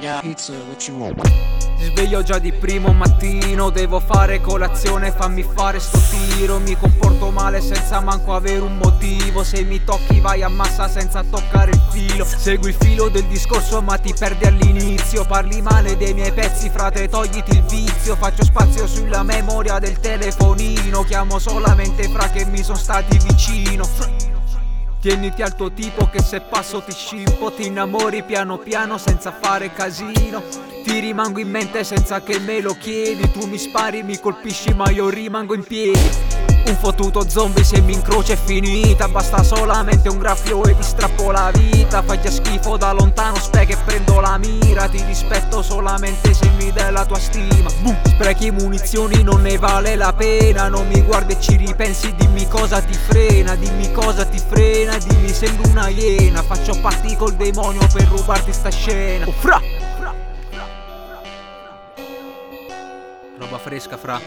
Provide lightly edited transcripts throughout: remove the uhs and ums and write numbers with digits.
Pizza, what you want? Mi sveglio già di primo mattino, devo fare colazione, fammi fare sto tiro. Mi comporto male senza manco avere un motivo. Se mi tocchi vai a massa senza toccare il filo. Segui il filo del discorso ma ti perdi all'inizio. Parli male dei miei pezzi, frate, togliti il vizio. Faccio spazio sulla memoria del telefonino. Chiamo solamente fra che mi sono stati vicino. Tieniti al tuo tipo che se passo ti scippo. Ti innamori piano piano senza fare casino. Ti rimango in mente senza che me lo chiedi. Tu mi spari, mi colpisci ma io rimango in piedi. Un fottuto zombie, se mi incrocia è finita. Basta solamente un graffio e ti strappo la vita. Fai già schifo da lontano, spec e prendo la mira. Ti rispetto solamente se mi dai la tua stima. Boom. Sprechi munizioni, non ne vale la pena. Non mi guardi e ci ripensi, dimmi cosa ti frena. Dimmi cosa ti frena, dimmi sembro una iena. Faccio patti col demonio per rubarti sta scena. Oh, fra! Roba fresca, fra.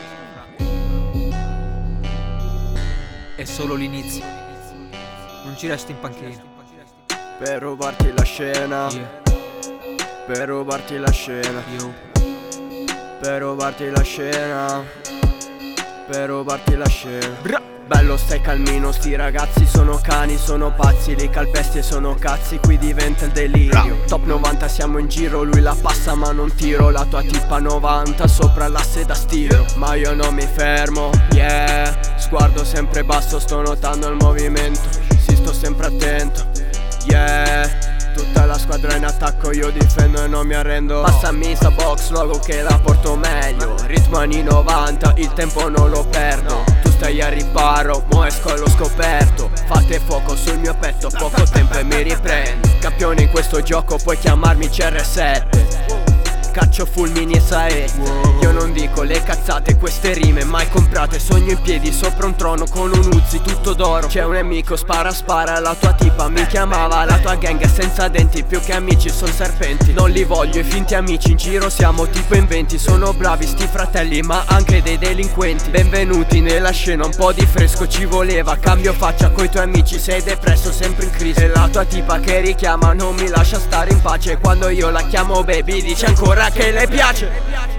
È solo l'inizio. Non ci resti in panchina. Per rubarti la scena, Yeah. per rubarti la scena, Yo. per rubarti la scena, per rubarti la scena. Bra. Bello stai calmino, sti ragazzi sono cani, sono pazzi, li calpesti e sono cazzi, qui diventa il delirio. Top 90 siamo in giro, lui la passa ma non tiro. La tua tipa 90 sopra l'asse da stiro. Ma io non mi fermo, yeah. Sguardo sempre basso, sto notando il movimento. Sì, sto sempre attento, yeah. Tutta la squadra in attacco, io difendo e non mi arrendo. Passami sta box logo che la porto meglio. Ritmo anni 90, il tempo non lo perdo. Tu stai a riparo, mo esco allo scoperto. Fate fuoco sul mio petto, poco tempo e mi riprendo. Campione in questo gioco, puoi chiamarmi CR7. Caccio fulmini e saette. Io non dico le cazzate, queste rime mai comprate. Sogno in piedi sopra un trono con un Uzi tutto d'oro. C'è un nemico, spara spara, la tua tipa mi chiamava. La tua gang è senza denti, più che amici son serpenti. Non li voglio i finti amici, in giro siamo tipo in 20. Sono bravi sti fratelli ma anche dei delinquenti. Benvenuti nella scena, un po' di fresco ci voleva. Cambio faccia coi tuoi amici, sei depresso sempre in crisi. E la tua tipa che richiama non mi lascia stare in pace. Quando io la chiamo baby dice ancora che le piace.